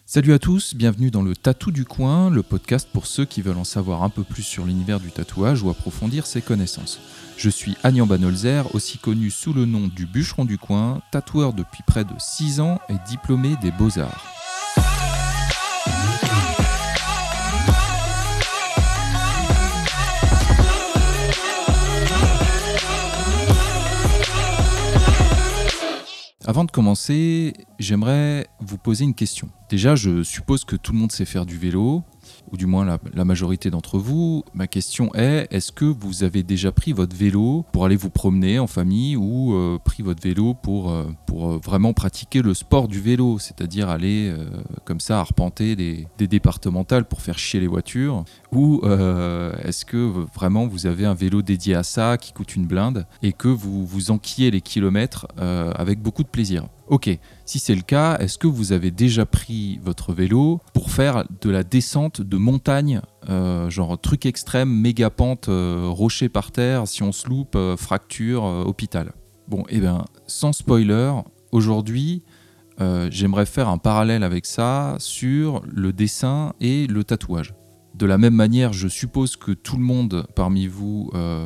Salut à tous, bienvenue dans le Tatou du coin, le podcast pour ceux qui veulent en savoir un peu plus sur l'univers du tatouage ou approfondir ses connaissances. Je suis Agnan Banholzer, aussi connu sous le nom du bûcheron du coin, tatoueur depuis près de 6 ans et diplômé des Beaux-Arts. Avant de commencer, j'aimerais vous poser une question. Déjà, je suppose que tout le monde sait faire du vélo, ou du moins la majorité d'entre vous. Ma question est, est-ce que vous avez déjà pris votre vélo pour aller vous promener en famille ou pris votre vélo pour vraiment pratiquer le sport du vélo, c'est-à-dire aller comme ça arpenter des départementales pour faire chier les voitures, ou est-ce que vraiment vous avez un vélo dédié à ça qui coûte une blinde et que vous enquillez les kilomètres avec beaucoup de plaisir? Ok, si c'est le cas, est-ce que vous avez déjà pris votre vélo pour faire de la descente de montagne, genre truc extrême, méga pente, rocher par terre, si on se loupe, fracture, hôpital? Bon, et bien, sans spoiler, aujourd'hui, j'aimerais faire un parallèle avec ça sur le dessin et le tatouage. De la même manière, je suppose que tout le monde parmi vous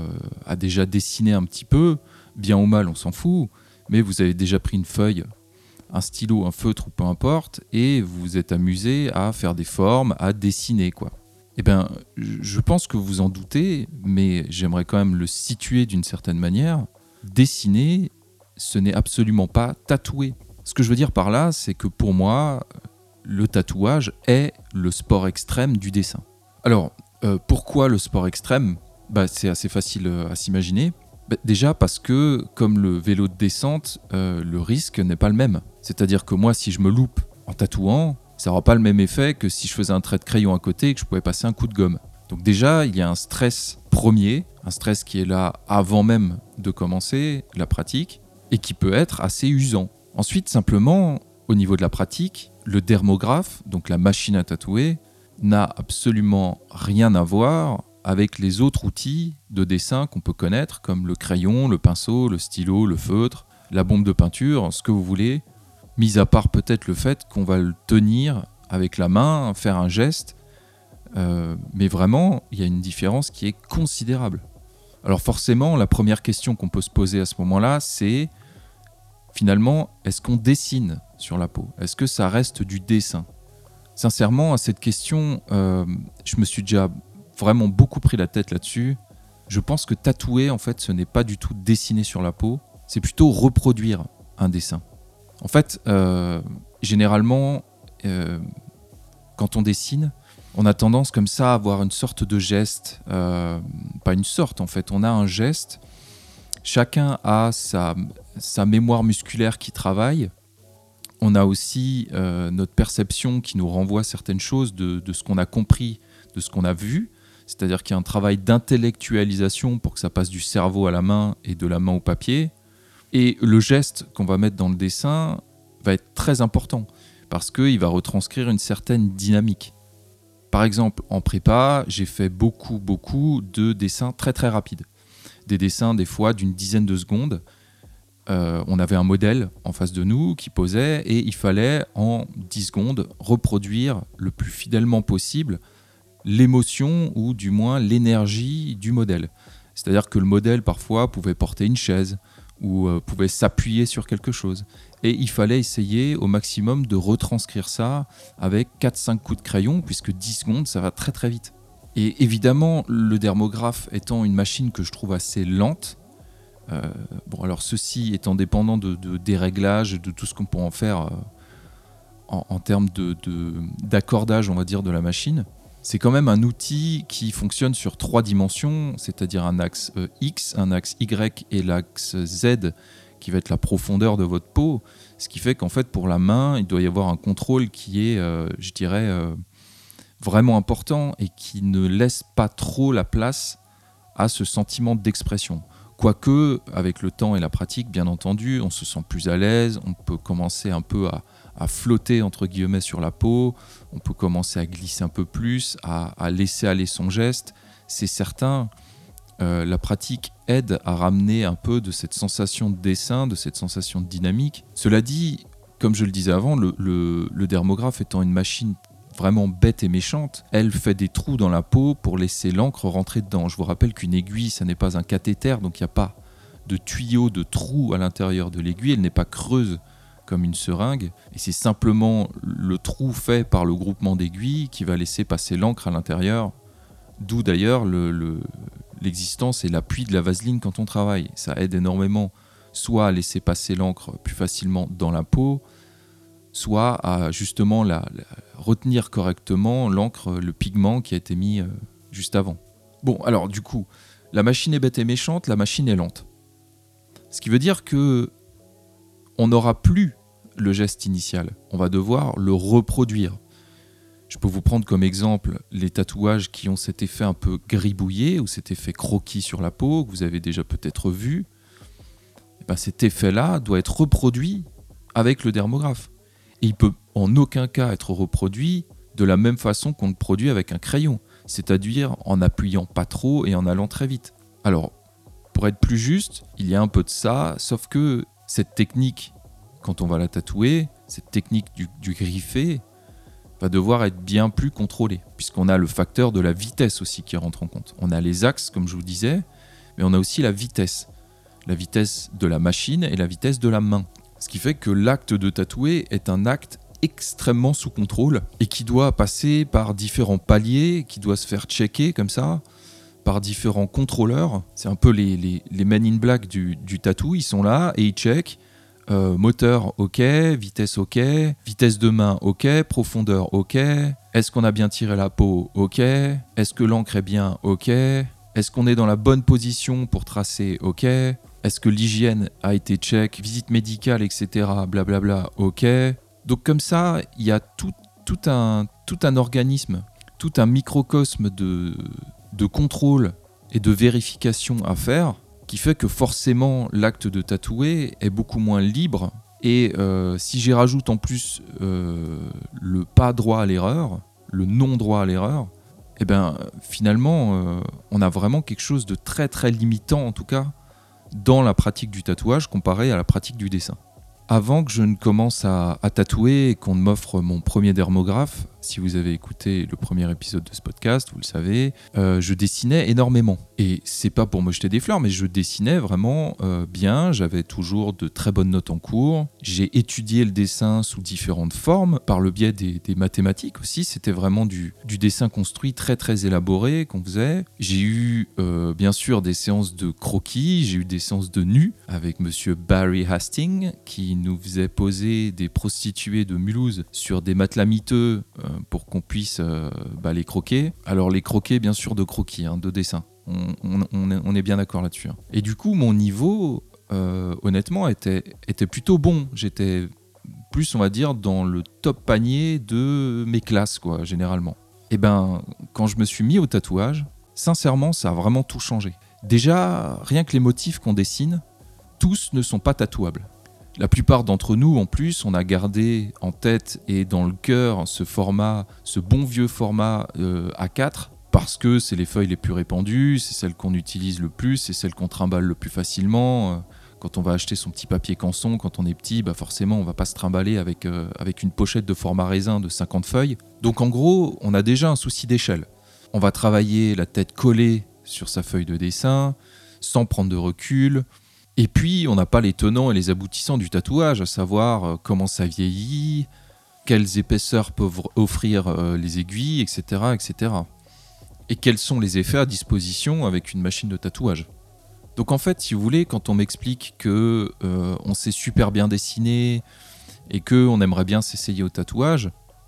a déjà dessiné un petit peu, bien ou mal, on s'en fout, mais vous avez déjà pris une feuille, un stylo, un feutre ou peu importe, et vous vous êtes amusé à faire des formes, à dessiner, quoi. Eh bien, je pense que vous en doutez, mais j'aimerais quand même le situer d'une certaine manière. Dessiner, ce n'est absolument pas tatouer. Ce que je veux dire par là, c'est que pour moi, le tatouage est le sport extrême du dessin. Alors, pourquoi le sport extrême ? C'est assez facile à s'imaginer. Déjà parce que, comme le vélo de descente, le risque n'est pas le même. C'est-à-dire que moi, si je me loupe en tatouant, ça n'aura pas le même effet que si je faisais un trait de crayon à côté et que je pouvais passer un coup de gomme. Donc déjà, il y a un stress premier, un stress qui est là avant même de commencer la pratique et qui peut être assez usant. Ensuite, simplement, au niveau de la pratique, le dermographe, donc la machine à tatouer, n'a absolument rien à voir avec les autres outils de dessin qu'on peut connaître, comme le crayon, le pinceau, le stylo, le feutre, la bombe de peinture, ce que vous voulez, mis à part peut-être le fait qu'on va le tenir avec la main, faire un geste, mais vraiment, il y a une différence qui est considérable. Alors forcément, la première question qu'on peut se poser à ce moment-là, c'est finalement, est-ce qu'on dessine sur la peau ? Est-ce que ça reste du dessin ? Sincèrement, à cette question, je me suis déjà vraiment beaucoup pris la tête là-dessus. Je pense que tatouer, en fait, ce n'est pas du tout dessiner sur la peau, c'est plutôt reproduire un dessin. En fait, généralement, quand on dessine, on a tendance comme ça à avoir une sorte de geste, pas une sorte en fait, on a un geste, chacun a sa mémoire musculaire qui travaille, on a aussi notre perception qui nous renvoie certaines choses de ce qu'on a compris, de ce qu'on a vu. C'est-à-dire qu'il y a un travail d'intellectualisation pour que ça passe du cerveau à la main et de la main au papier. Et le geste qu'on va mettre dans le dessin va être très important parce qu'il va retranscrire une certaine dynamique. Par exemple, en prépa, j'ai fait beaucoup de dessins très très rapides. Des dessins des fois d'une dizaine de secondes. On avait un modèle en face de nous qui posait et il fallait en 10 secondes reproduire le plus fidèlement possible l'émotion ou du moins l'énergie du modèle. C'est-à-dire que le modèle parfois pouvait porter une chaise ou pouvait s'appuyer sur quelque chose. Et il fallait essayer au maximum de retranscrire ça avec 4-5 coups de crayon puisque 10 secondes ça va très très vite. Et évidemment le dermographe étant une machine que je trouve assez lente, alors ceci étant dépendant des réglages, de tout ce qu'on peut en faire en termes d'accordage on va dire de la machine, c'est quand même un outil qui fonctionne sur 3 dimensions, c'est-à-dire un axe X, un axe Y et l'axe Z qui va être la profondeur de votre peau, ce qui fait qu'en fait pour la main, il doit y avoir un contrôle qui est, je dirais, vraiment important et qui ne laisse pas trop la place à ce sentiment d'expression. Quoique, avec le temps et la pratique, bien entendu, on se sent plus à l'aise, on peut commencer un peu à flotter entre guillemets sur la peau, on peut commencer à glisser un peu plus, à laisser aller son geste. C'est certain, la pratique aide à ramener un peu de cette sensation de dessin, de cette sensation de dynamique. Cela dit, comme je le disais avant, le dermographe étant une machine vraiment bête et méchante, elle fait des trous dans la peau pour laisser l'encre rentrer dedans. Je vous rappelle qu'une aiguille, ça n'est pas un cathéter, donc il n'y a pas de tuyau, de trou à l'intérieur de l'aiguille, elle n'est pas creuse comme une seringue, et c'est simplement le trou fait par le groupement d'aiguilles qui va laisser passer l'encre à l'intérieur, d'où d'ailleurs l'existence et l'appui de la vaseline quand on travaille. Ça aide énormément soit à laisser passer l'encre plus facilement dans la peau, soit à justement retenir correctement l'encre, le pigment qui a été mis juste avant. Bon, alors du coup, la machine est bête et méchante, la machine est lente. Ce qui veut dire que on n'aura plus le geste initial. On va devoir le reproduire. Je peux vous prendre comme exemple les tatouages qui ont cet effet un peu gribouillé ou cet effet croquis sur la peau que vous avez déjà peut-être vu. Et ben cet effet-là doit être reproduit avec le dermographe. Et il peut en aucun cas être reproduit de la même façon qu'on le produit avec un crayon, c'est-à-dire en appuyant pas trop et en allant très vite. Alors, pour être plus juste, il y a un peu de ça, sauf que cette technique, quand on va la tatouer, cette technique du griffé, va devoir être bien plus contrôlée, puisqu'on a le facteur de la vitesse aussi qui rentre en compte. On a les axes, comme je vous disais, mais on a aussi la vitesse de la machine et la vitesse de la main. Ce qui fait que l'acte de tatouer est un acte extrêmement sous contrôle et qui doit passer par différents paliers, qui doit se faire checker comme ça, par différents contrôleurs. C'est un peu les men in black du tatou, ils sont là et ils checkent. Moteur ok, vitesse ok, vitesse de main ok, profondeur ok, est-ce qu'on a bien tiré la peau ok, est-ce que l'encre est bien ok, est-ce qu'on est dans la bonne position pour tracer ok, est-ce que l'hygiène a été check, visite médicale etc, blablabla ok. Donc comme ça il y a tout un organisme, tout un microcosme de contrôle et de vérification à faire, qui fait que forcément l'acte de tatouer est beaucoup moins libre. Et si j'y rajoute en plus le pas droit à l'erreur, le non droit à l'erreur, et ben finalement on a vraiment quelque chose de très très limitant en tout cas dans la pratique du tatouage comparé à la pratique du dessin. Avant que je ne commence à tatouer et qu'on ne m'offre mon premier dermographe, si vous avez écouté le premier épisode de ce podcast, vous le savez, je dessinais énormément. Et c'est pas pour me jeter des fleurs, mais je dessinais vraiment bien, j'avais toujours de très bonnes notes en cours. J'ai étudié le dessin sous différentes formes, par le biais des mathématiques aussi, c'était vraiment du dessin construit très très élaboré qu'on faisait. J'ai eu bien sûr des séances de croquis, j'ai eu des séances de nus avec monsieur Barry Hastings, qui nous faisait poser des prostituées de Mulhouse sur des matelas miteux pour qu'on puisse les croquer. Alors les croquer bien sûr de croquis, de dessin. On est bien d'accord là-dessus. Et du coup mon niveau honnêtement était plutôt bon. J'étais plus on va dire dans le top panier de mes classes quoi généralement. Et ben quand je me suis mis au tatouage, sincèrement ça a vraiment tout changé. Déjà rien que les motifs qu'on dessine, tous ne sont pas tatouables. La plupart d'entre nous, en plus, on a gardé en tête et dans le cœur ce bon vieux format A4, parce que c'est les feuilles les plus répandues, c'est celles qu'on utilise le plus, c'est celles qu'on trimballe le plus facilement. Quand on va acheter son petit papier canson, quand on est petit, forcément, on ne va pas se trimballer avec une pochette de format raisin de 50 feuilles. Donc en gros, on a déjà un souci d'échelle. On va travailler la tête collée sur sa feuille de dessin, sans prendre de recul. Et puis, on n'a pas les tenants et les aboutissants du tatouage, à savoir comment ça vieillit, quelles épaisseurs peuvent offrir les aiguilles, etc., etc. Et quels sont les effets à disposition avec une machine de tatouage. Donc en fait, si vous voulez, quand on m'explique que on sait super bien dessiner et qu'on aimerait bien s'essayer au tatouage,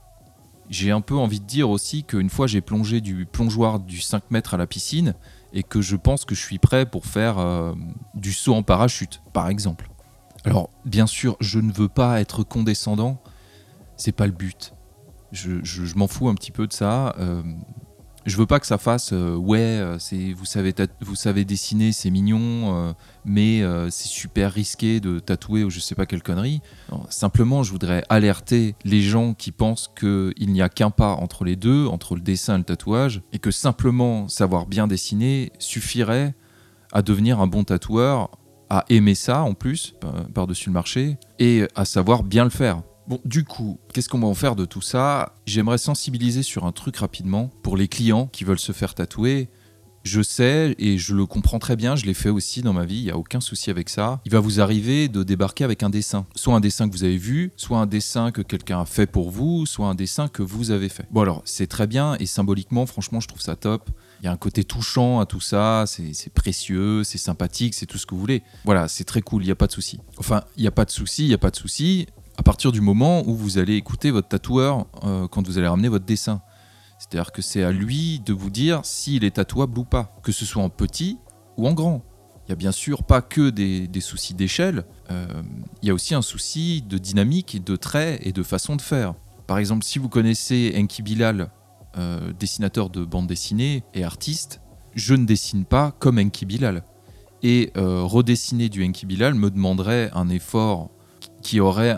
j'ai un peu envie de dire aussi qu'une fois j'ai plongé du plongeoir du 5 mètres à la piscine, et que je pense que je suis prêt pour faire du saut en parachute, par exemple. Alors, bien sûr, je ne veux pas être condescendant, c'est pas le but. Je m'en fous un petit peu de ça. Je veux pas que ça fasse vous savez dessiner, c'est mignon, mais c'est super risqué de tatouer ou je sais pas quelle connerie. Non, simplement, je voudrais alerter les gens qui pensent qu'il n'y a qu'un pas entre les deux, entre le dessin et le tatouage, et que simplement savoir bien dessiner suffirait à devenir un bon tatoueur à aimer ça en plus, par-dessus le marché, et à savoir bien le faire. Bon, du coup, qu'est-ce qu'on va en faire de tout ça ? J'aimerais sensibiliser sur un truc rapidement pour les clients qui veulent se faire tatouer. Je sais et je le comprends très bien, je l'ai fait aussi dans ma vie, il n'y a aucun souci avec ça. Il va vous arriver de débarquer avec un dessin. Soit un dessin que vous avez vu, soit un dessin que quelqu'un a fait pour vous, soit un dessin que vous avez fait. Bon alors, c'est très bien et symboliquement, franchement, je trouve ça top. Il y a un côté touchant à tout ça, c'est précieux, c'est sympathique, c'est tout ce que vous voulez. Voilà, c'est très cool, il n'y a pas de souci. Enfin, il n'y a pas de souci, à partir du moment où vous allez écouter votre tatoueur quand vous allez ramener votre dessin. C'est-à-dire que c'est à lui de vous dire s'il est tatouable ou pas, que ce soit en petit ou en grand. Il n'y a bien sûr pas que des soucis d'échelle, il y a aussi un souci de dynamique, de traits et de façon de faire. Par exemple, si vous connaissez Enki Bilal, dessinateur de bande dessinée et artiste, je ne dessine pas comme Enki Bilal. Et redessiner du Enki Bilal me demanderait un effort qui aurait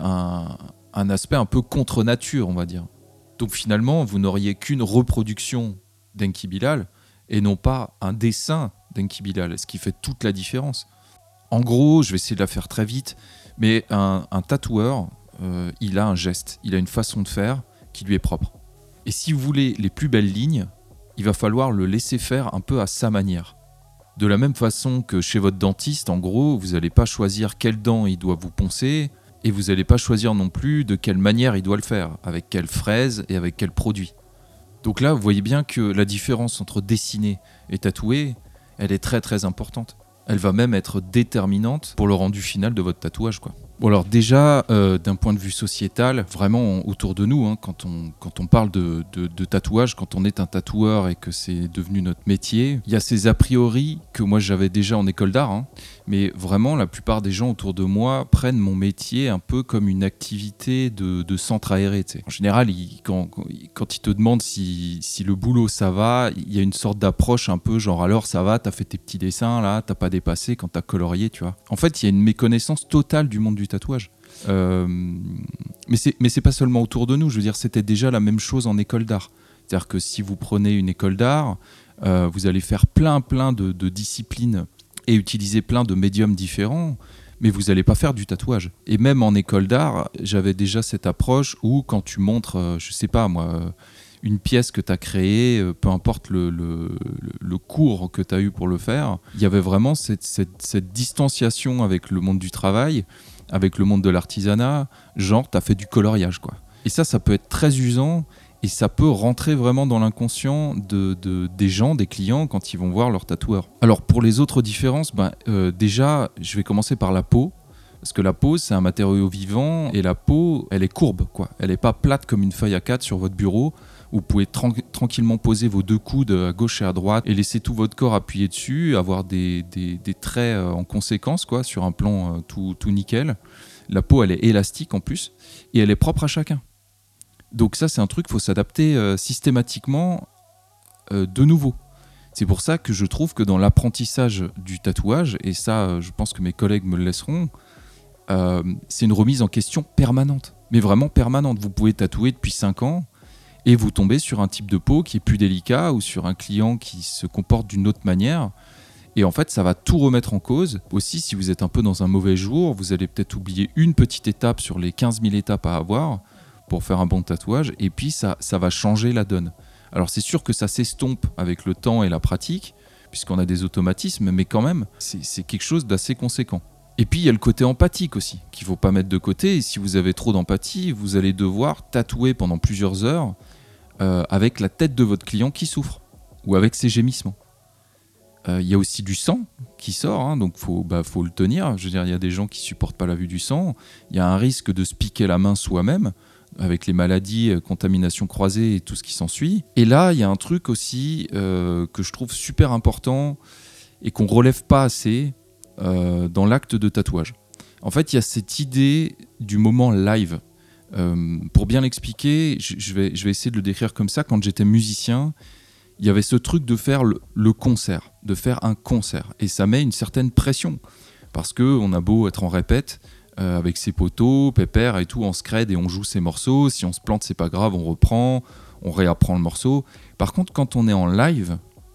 un aspect un peu contre nature, on va dire. Donc finalement, vous n'auriez qu'une reproduction d'Enki Bilal et non pas un dessin d'Enki Bilal, ce qui fait toute la différence. En gros, je vais essayer de la faire très vite, mais un tatoueur, il a un geste, il a une façon de faire qui lui est propre. Et si vous voulez les plus belles lignes, il va falloir le laisser faire un peu à sa manière. De la même façon que chez votre dentiste, en gros, vous n'allez pas choisir quelle dent il doit vous poncer, et vous n'allez pas choisir non plus de quelle manière il doit le faire, avec quelle fraise et avec quel produit. Donc là, vous voyez bien que la différence entre dessiner et tatouer, elle est très très importante. Elle va même être déterminante pour le rendu final de votre tatouage, quoi. Bon alors déjà, d'un point de vue sociétal, vraiment autour de nous, quand on parle de tatouage, quand on est un tatoueur et que c'est devenu notre métier, il y a ces a priori que moi j'avais déjà en école d'art, mais vraiment la plupart des gens autour de moi prennent mon métier un peu comme une activité de centre aéré. T'sais. En général, quand ils te demandent si le boulot ça va, il y a une sorte d'approche un peu genre alors ça va, t'as fait tes petits dessins là, t'as pas dépassé quand t'as colorié, tu vois. En fait, il y a une méconnaissance totale du monde du tatouage. Mais c'est pas seulement autour de nous, je veux dire, c'était déjà la même chose en école d'art. C'est-à-dire que si vous prenez une école d'art, vous allez faire plein de disciplines et utiliser plein de médiums différents, mais vous n'allez pas faire du tatouage. Et même en école d'art, j'avais déjà cette approche où quand tu montres, je sais pas moi, une pièce que tu as créée, peu importe le cours que tu as eu pour le faire, il y avait vraiment cette distanciation avec le monde du travail, avec le monde de l'artisanat, genre tu as fait du coloriage, quoi. Et ça peut être très usant et ça peut rentrer vraiment dans l'inconscient des gens, des clients, quand ils vont voir leur tatoueur. Alors pour les autres différences, déjà, je vais commencer par la peau. Parce que la peau, c'est un matériau vivant et la peau, elle est courbe, quoi. Elle n'est pas plate comme une feuille A4 sur votre bureau. Vous pouvez tranquillement poser vos deux coudes à gauche et à droite et laisser tout votre corps appuyé dessus, avoir des traits en conséquence, quoi, sur un plan tout nickel. La peau, elle est élastique en plus et elle est propre à chacun. Donc ça, c'est un truc, il faut s'adapter systématiquement de nouveau. C'est pour ça que je trouve que dans l'apprentissage du tatouage, et ça, je pense que mes collègues me le laisseront, c'est une remise en question permanente, mais vraiment permanente. Vous pouvez tatouer depuis 5 ans et vous tombez sur un type de peau qui est plus délicat ou sur un client qui se comporte d'une autre manière. Et en fait, ça va tout remettre en cause. Aussi, si vous êtes un peu dans un mauvais jour, vous allez peut-être oublier une petite étape sur les 15 000 étapes à avoir pour faire un bon tatouage, et puis ça va changer la donne. Alors c'est sûr que ça s'estompe avec le temps et la pratique, puisqu'on a des automatismes, mais quand même, c'est quelque chose d'assez conséquent. Et puis il y a le côté empathique aussi, qu'il ne faut pas mettre de côté. Et si vous avez trop d'empathie, vous allez devoir tatouer pendant plusieurs heures avec la tête de votre client qui souffre, ou avec ses gémissements. Il y a aussi du sang qui sort, donc faut le tenir. Je veux dire, il y a des gens qui ne supportent pas la vue du sang. Il y a un risque de se piquer la main soi-même, avec les maladies, contamination croisée et tout ce qui s'ensuit. Et là, il y a un truc aussi que je trouve super important et qu'on ne relève pas assez dans l'acte de tatouage. En fait, il y a cette idée du moment live. Pour bien l'expliquer, je vais essayer de le décrire comme ça. Quand j'étais musicien, il y avait ce truc de faire le concert, de faire un concert. Et ça met une certaine pression, parce qu'on a beau être en répète, avec ses poteaux, pépère et tout, on se crède et on joue ses morceaux. Si on se plante, c'est pas grave, on reprend, on réapprend le morceau. Par contre, quand on est en live,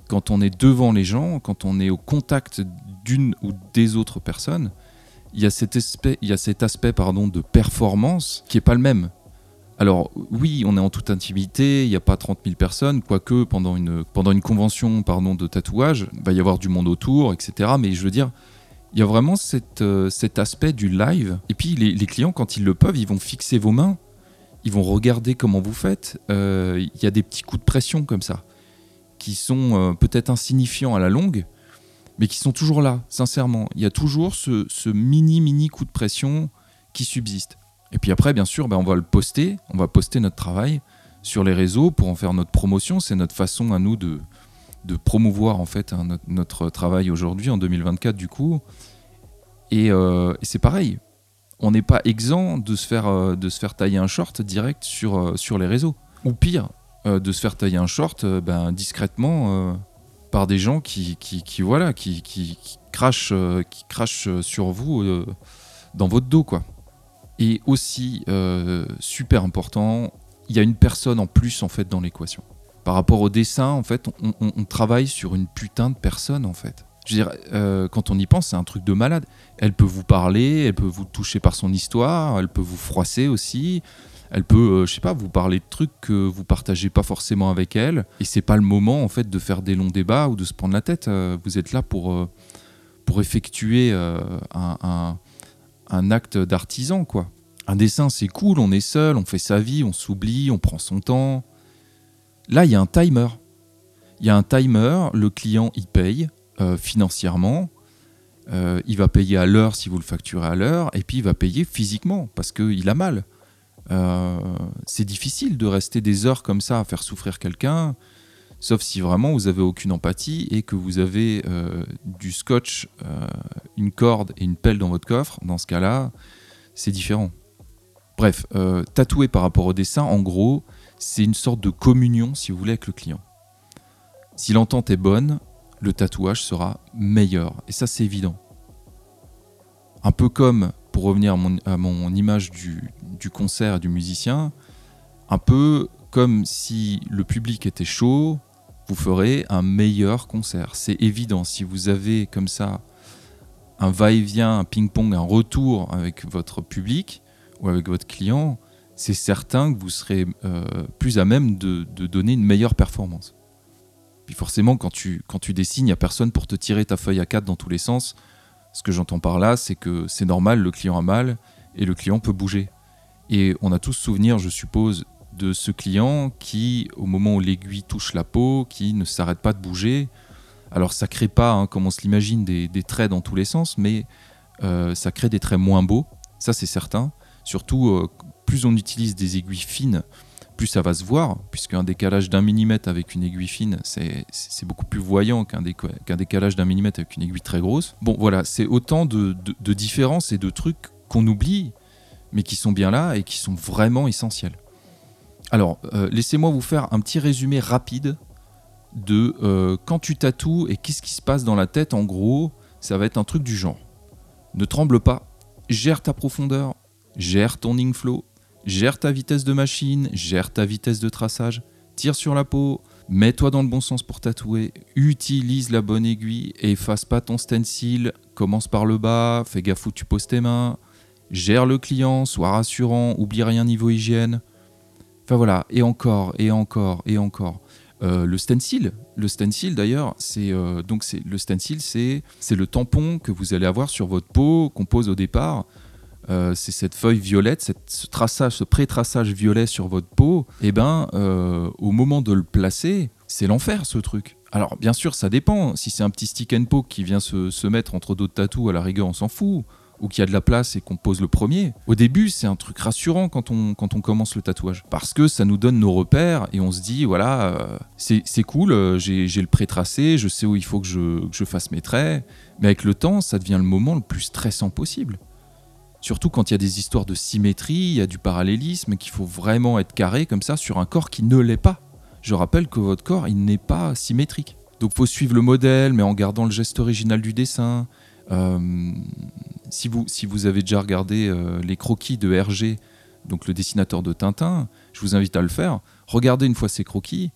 quand on est devant les gens, quand on est au contact d'une ou des autres personnes, il y a cet aspect de performance qui n'est pas le même. Alors oui, on est en toute intimité, il n'y a pas 30 000 personnes, quoique pendant une convention de tatouage, il va y avoir du monde autour, etc. Mais je veux dire, il y a vraiment cet aspect du live. Et puis les clients, quand ils le peuvent, ils vont fixer vos mains, ils vont regarder comment vous faites. Il y a des petits coups de pression comme ça, qui sont peut-être insignifiants à la longue, mais qui sont toujours là, sincèrement. Il y a toujours ce mini coup de pression qui subsiste. Et puis après, bien sûr, on va poster notre travail sur les réseaux pour en faire notre promotion. C'est notre façon à nous de promouvoir en fait notre travail aujourd'hui, en 2024 du coup. Et c'est pareil, on n'est pas exempt de se faire tailler un short direct sur les réseaux. Ou pire, de se faire tailler un short discrètement par des gens qui crachent sur vous dans votre dos, quoi. Et aussi, super important, il y a une personne en plus en fait dans l'équation. Par rapport au dessin, en fait, on travaille sur une putain de personne, en fait. Je veux dire, quand on y pense, c'est un truc de malade. Elle peut vous parler, elle peut vous toucher par son histoire, elle peut vous froisser aussi, elle peut, vous parler de trucs que vous partagez pas forcément avec elle. Et c'est pas le moment, en fait, de faire des longs débats ou de se prendre la tête. Vous êtes là pour effectuer un acte d'artisan, quoi. Un dessin, c'est cool, on est seul, on fait sa vie, on s'oublie, on prend son temps. Là, il y a un timer. Le client, il paye financièrement. Il va payer à l'heure si vous le facturez à l'heure, et puis il va payer physiquement parce qu'il a mal. C'est difficile de rester des heures comme ça à faire souffrir quelqu'un, sauf si vraiment vous avez aucune empathie et que vous avez du scotch, une corde et une pelle dans votre coffre. Dans ce cas-là, c'est différent. Bref, tatouer par rapport au dessin, en gros, c'est une sorte de communion, si vous voulez, avec le client. Si l'entente est bonne, le tatouage sera meilleur. Et ça, c'est évident. Un peu comme, pour revenir à mon image du concert et du musicien, un peu comme si le public était chaud, vous ferez un meilleur concert. C'est évident. Si vous avez comme ça un va-et-vient, un ping-pong, un retour avec votre public ou avec votre client, c'est certain que vous serez plus à même de donner une meilleure performance. Puis forcément, quand tu dessines, il n'y a personne pour te tirer ta feuille A4 dans tous les sens. Ce que j'entends par là, c'est que c'est normal, le client a mal et le client peut bouger. Et on a tous souvenir, je suppose, de ce client qui, au moment où l'aiguille touche la peau, qui ne s'arrête pas de bouger. Alors ça ne crée pas, comme on se l'imagine, des traits dans tous les sens, mais ça crée des traits moins beaux, ça c'est certain. Surtout, plus on utilise des aiguilles fines, plus ça va se voir, puisqu'un décalage d'1 millimètre avec une aiguille fine, c'est beaucoup plus voyant qu'un décalage d'1 millimètre avec une aiguille très grosse. Bon voilà, c'est autant de différences et de trucs qu'on oublie, mais qui sont bien là et qui sont vraiment essentiels. Alors, laissez-moi vous faire un petit résumé rapide de quand tu tatoues et qu'est-ce qui se passe dans la tête. En gros, ça va être un truc du genre: ne tremble pas, gère ta profondeur, gère ton ink flow, gère ta vitesse de machine, gère ta vitesse de traçage, tire sur la peau, mets-toi dans le bon sens pour tatouer, utilise la bonne aiguille, efface pas ton stencil, commence par le bas, fais gaffe où tu poses tes mains, gère le client, sois rassurant, oublie rien niveau hygiène. Enfin voilà, et encore. Le stencil d'ailleurs, c'est le tampon que vous allez avoir sur votre peau, qu'on pose au départ. C'est cette feuille violette, ce pré-traçage violet sur votre peau. Et au moment de le placer, c'est l'enfer ce truc. Alors bien sûr, ça dépend. Si c'est un petit stick and poke qui vient se mettre entre d'autres tatous, à la rigueur, on s'en fout. Ou qu'il y a de la place et qu'on pose le premier. Au début, c'est un truc rassurant quand on commence le tatouage. Parce que ça nous donne nos repères et on se dit, voilà, c'est cool, j'ai le pré-tracé, je sais où il faut que je fasse mes traits. Mais avec le temps, ça devient le moment le plus stressant possible. Surtout quand il y a des histoires de symétrie, il y a du parallélisme, qu'il faut vraiment être carré comme ça sur un corps qui ne l'est pas. Je rappelle que votre corps, il n'est pas symétrique. Donc il faut suivre le modèle, mais en gardant le geste original du dessin. Si vous avez déjà regardé les croquis de Hergé, donc le dessinateur de Tintin, je vous invite à le faire. Regardez une fois ces croquis,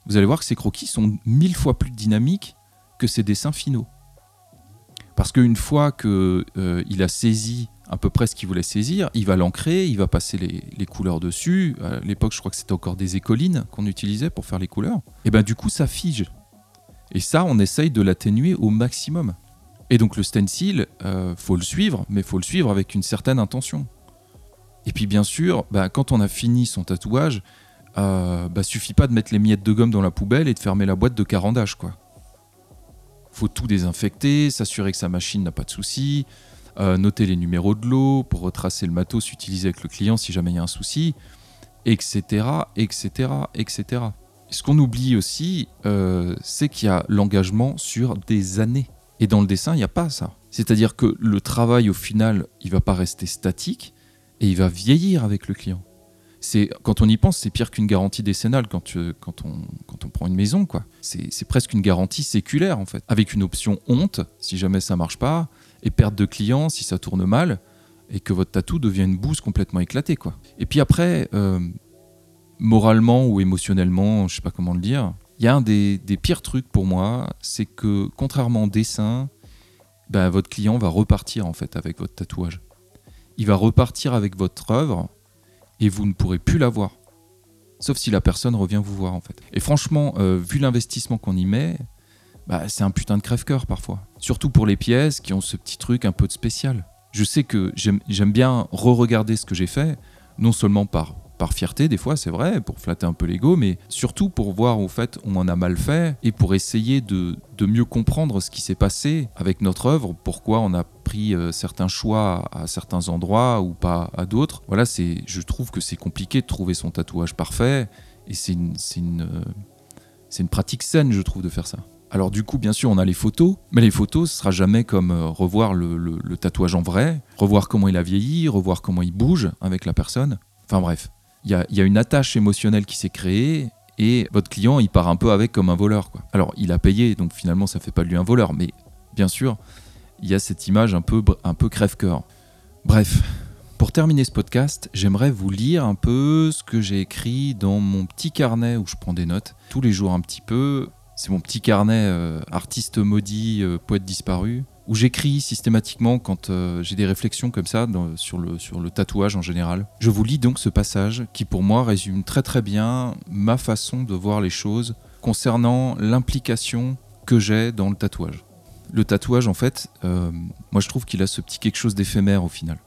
vous allez voir que ces croquis sont 1000 fois plus dynamiques que ces dessins finaux. Parce qu'une fois qu'il a saisi à peu près ce qu'il voulait saisir, il va l'ancrer, il va passer les couleurs dessus. À l'époque, je crois que c'était encore des écolines qu'on utilisait pour faire les couleurs. Et ben du coup, ça fige. Et ça, on essaye de l'atténuer au maximum. Et donc le stencil, faut le suivre, mais faut le suivre avec une certaine intention. Et puis bien sûr, quand on a fini son tatouage, suffit pas de mettre les miettes de gomme dans la poubelle et de fermer la boîte de carandage, quoi. Faut tout désinfecter, s'assurer que sa machine n'a pas de soucis, noter les numéros de lot pour retracer le matos utilisé avec le client si jamais il y a un souci, etc., etc., etc. Et ce qu'on oublie aussi, c'est qu'il y a l'engagement sur des années. Et dans le dessin, il n'y a pas ça. C'est-à-dire que le travail, au final, il ne va pas rester statique et il va vieillir avec le client. Quand on y pense, c'est pire qu'une garantie décennale quand on prend une maison, quoi. C'est presque une garantie séculaire, en fait. Avec une option honte, si jamais ça ne marche pas, et perte de clients si ça tourne mal, et que votre tatou devient une bouse complètement éclatée, quoi. Et puis après, moralement ou émotionnellement, je ne sais pas comment le dire, il y a un des pires trucs pour moi, c'est que contrairement au dessin, votre client va repartir en fait avec votre tatouage. Il va repartir avec votre œuvre et vous ne pourrez plus la voir. Sauf si la personne revient vous voir en fait. Et franchement, vu l'investissement qu'on y met, c'est un putain de crève-cœur parfois. Surtout pour les pièces qui ont ce petit truc un peu de spécial. Je sais que j'aime bien re-regarder ce que j'ai fait, non seulement par fierté des fois, c'est vrai, pour flatter un peu l'ego, mais surtout pour voir au fait où on a mal fait et pour essayer de mieux comprendre ce qui s'est passé avec notre œuvre, pourquoi on a pris certains choix à certains endroits ou pas à d'autres. Voilà, je trouve que c'est compliqué de trouver son tatouage parfait et c'est une pratique saine, je trouve, de faire ça. Alors du coup, bien sûr, on a les photos, mais les photos, ce sera jamais comme revoir le tatouage en vrai, revoir comment il a vieilli, revoir comment il bouge avec la personne. Enfin bref. Il y a une attache émotionnelle qui s'est créée et votre client, il part un peu avec comme un voleur, quoi. Alors, il a payé, donc finalement, ça ne fait pas de lui un voleur. Mais bien sûr, il y a cette image un peu crève-cœur. Bref, pour terminer ce podcast, j'aimerais vous lire un peu ce que j'ai écrit dans mon petit carnet où je prends des notes tous les jours un petit peu. C'est mon petit carnet artiste maudit, poète disparu, où j'écris systématiquement quand j'ai des réflexions comme ça sur le tatouage en général. Je vous lis donc ce passage qui pour moi résume très très bien ma façon de voir les choses concernant l'implication que j'ai dans le tatouage. Le tatouage en fait, moi je trouve qu'il a ce petit quelque chose d'éphémère au final.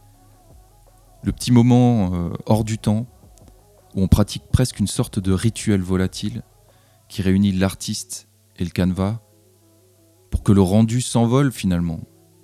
Le petit moment hors du temps où on pratique presque une sorte de rituel volatile qui réunit l'artiste et le canevas pour que le rendu s'envole finalement.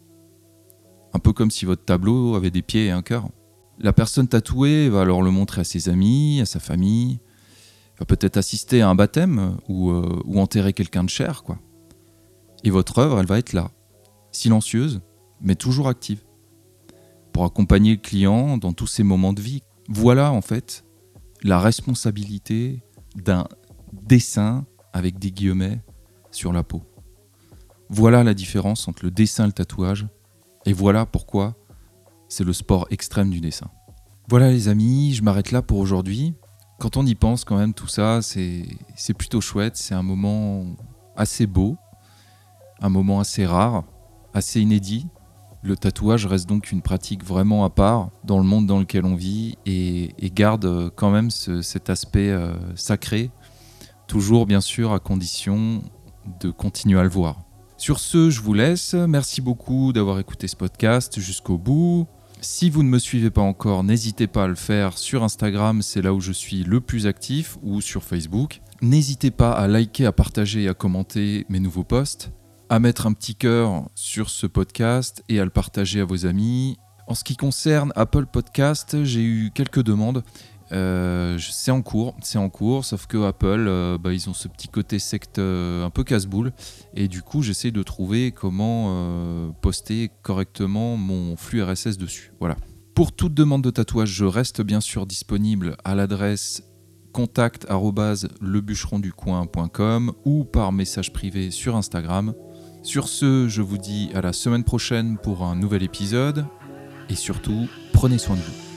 Un peu comme si votre tableau avait des pieds et un cœur. La personne tatouée va alors le montrer à ses amis, à sa famille, va peut-être assister à un baptême ou enterrer quelqu'un de cher, quoi. Et votre œuvre, elle va être là, silencieuse, mais toujours active, pour accompagner le client dans tous ses moments de vie. Voilà en fait la responsabilité d'un dessin avec des guillemets sur la peau. Voilà la différence entre le dessin et le tatouage, et voilà pourquoi c'est le sport extrême du dessin. Voilà les amis, je m'arrête là pour aujourd'hui. Quand on y pense quand même, tout ça, c'est plutôt chouette, c'est un moment assez beau, un moment assez rare, assez inédit. Le tatouage reste donc une pratique vraiment à part dans le monde dans lequel on vit et garde quand même cet aspect sacré, toujours bien sûr à condition de continuer à le voir. Sur ce, je vous laisse. Merci beaucoup d'avoir écouté ce podcast jusqu'au bout. Si vous ne me suivez pas encore, n'hésitez pas à le faire sur Instagram, c'est là où je suis le plus actif, ou sur Facebook. N'hésitez pas à liker, à partager et à commenter mes nouveaux posts, à mettre un petit cœur sur ce podcast et à le partager à vos amis. En ce qui concerne Apple Podcast, j'ai eu quelques demandes. C'est en cours, sauf que Apple, ils ont ce petit côté secte un peu casse-boule, et du coup j'essaie de trouver comment poster correctement mon flux RSS dessus. Voilà. Pour toute demande de tatouage, je reste bien sûr disponible à l'adresse contact@lebucheronducoin.com ou par message privé sur Instagram. Sur ce, je vous dis à la semaine prochaine pour un nouvel épisode, et surtout, prenez soin de vous.